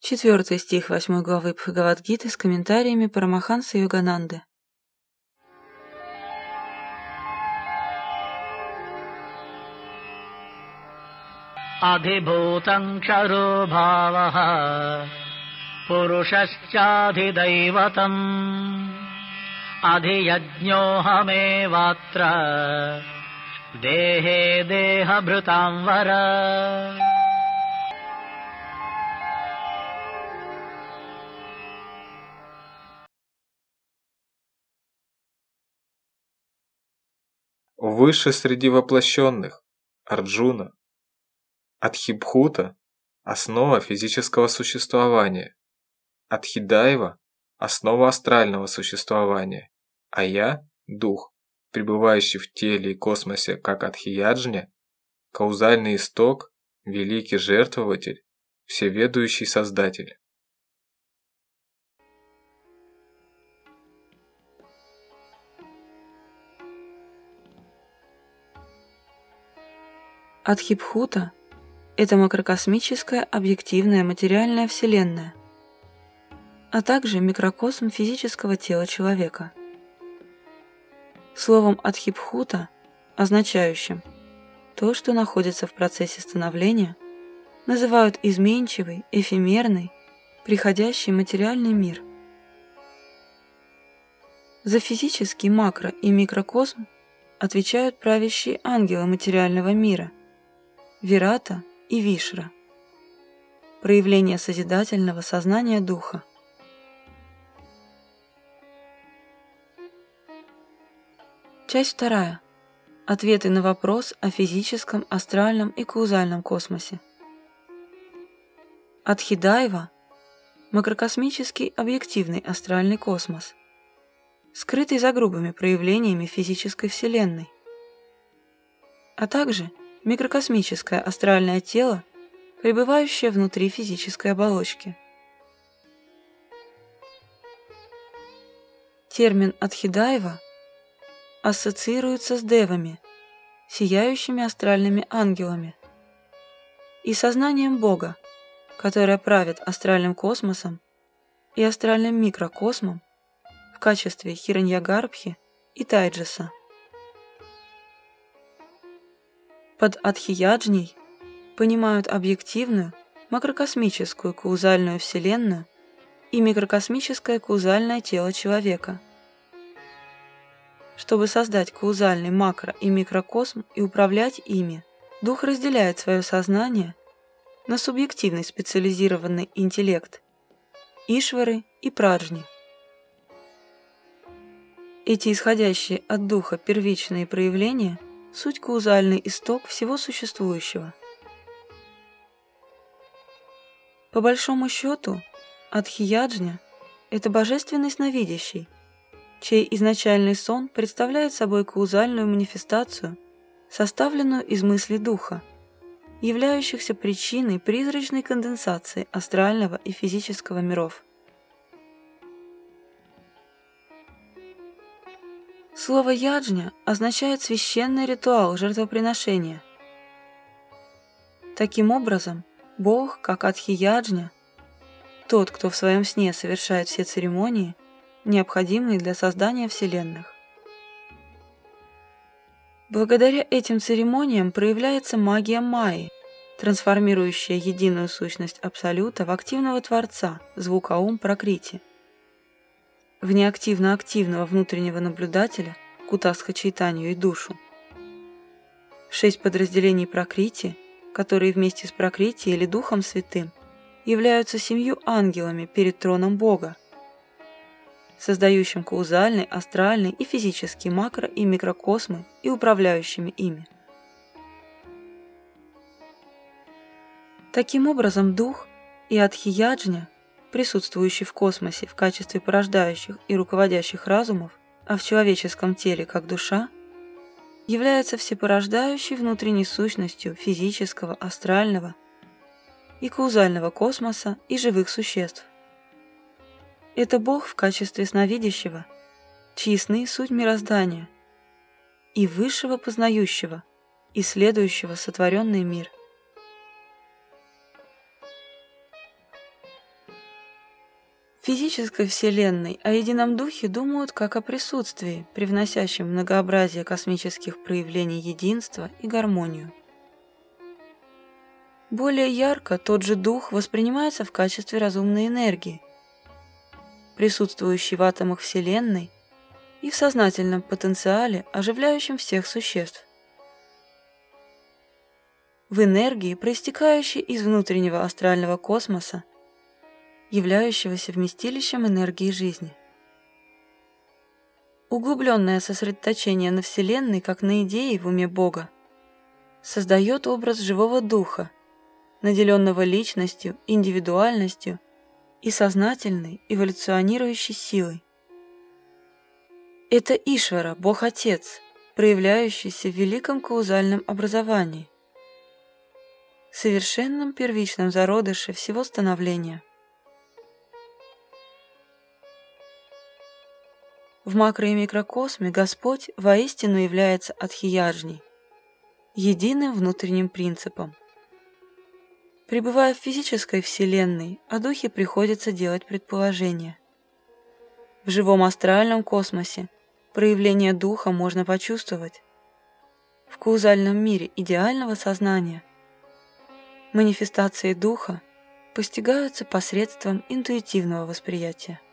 4 стих 8 главы Бхагавад-гиты с комментариями Парамахансы Йогананды. Адхибхутам кшаро бхавах пурушасчадхидайватам адхияджнёхамеватра дехе дехабхрутам вара. Выше среди воплощенных, Арджуна. Адхибхута – основа физического существования. Адхидайва – основа астрального существования. А я – дух, пребывающий в теле и космосе как Адхияджня, каузальный исток, великий жертвователь, всеведущий Создатель. Адхибхута – это макрокосмическая объективная материальная вселенная, а также микрокосм физического тела человека. Словом Адхибхута, означающим то, что находится в процессе становления, называют изменчивый, эфемерный, приходящий материальный мир. За физический макро- и микрокосм отвечают правящие ангелы материального мира – Вирата и Вишра, проявление созидательного сознания Духа. Часть 2. Ответы на вопрос о физическом, астральном и каузальном космосе. Адхидайва – макрокосмический объективный астральный космос, скрытый за грубыми проявлениями физической Вселенной, а также микрокосмическое астральное тело, пребывающее внутри физической оболочки. Термин Адхидайва ассоциируется с девами, сияющими астральными ангелами, и сознанием Бога, которое правит астральным космосом и астральным микрокосмом в качестве Хираньягарбхи и Тайджаса. Под Адхияджней понимают объективную, макрокосмическую каузальную вселенную и микрокосмическое каузальное тело человека. Чтобы создать каузальный макро- и микрокосм и управлять ими, дух разделяет свое сознание на субъективный специализированный интеллект, Ишвары и Праджни. Эти исходящие от духа первичные проявления – суть каузальный исток всего существующего. По большому счету, Адхияджня – это божественный сновидящий, чей изначальный сон представляет собой каузальную манифестацию, составленную из мыслей духа, являющихся причиной призрачной конденсации астрального и физического миров. Слово «яджня» означает священный ритуал жертвоприношения. Таким образом, Бог, как Адхияджня, тот, кто в своем сне совершает все церемонии, необходимые для создания вселенных. Благодаря этим церемониям проявляется магия Майи, трансформирующая единую сущность Абсолюта в активного Творца, звука-ум Пракрити, в неактивно-активного внутреннего наблюдателя, Кутастха Чайтанью и душу. 6 подразделений Пракрити, которые вместе с Пракрити или Духом Святым являются 7 ангелами перед троном Бога, создающим каузальный, астральный и физический макро- и микрокосмы и управляющими ими. Таким образом, Дух и Адхияджня, присутствующий в космосе в качестве порождающих и руководящих разумов, а в человеческом теле как душа, является всепорождающей внутренней сущностью физического, астрального и каузального космоса и живых существ. Это Бог в качестве сновидящего, чьи сны – суть мироздания, и высшего познающего, исследующего сотворенный мир. физической Вселенной о едином Духе думают как о присутствии, привносящем многообразие космических проявлений единства и гармонию. Более ярко тот же Дух воспринимается в качестве разумной энергии, присутствующей в атомах Вселенной и в сознательном потенциале, оживляющем всех существ. В энергии, проистекающей из внутреннего астрального космоса, являющегося вместилищем энергии жизни. Углубленное сосредоточение на Вселенной, как на идее в уме Бога, создает образ живого духа, наделенного личностью, индивидуальностью и сознательной эволюционирующей силой. Это Ишвара, Бог-Отец, проявляющийся в великом каузальном образовании, совершенном первичном зародыше всего становления. В макро- и микрокосме Господь воистину является Адхияджней, единым внутренним принципом. Пребывая в физической Вселенной, о Духе приходится делать предположения. В живом астральном космосе проявление Духа можно почувствовать. В каузальном мире идеального сознания манифестации Духа постигаются посредством интуитивного восприятия.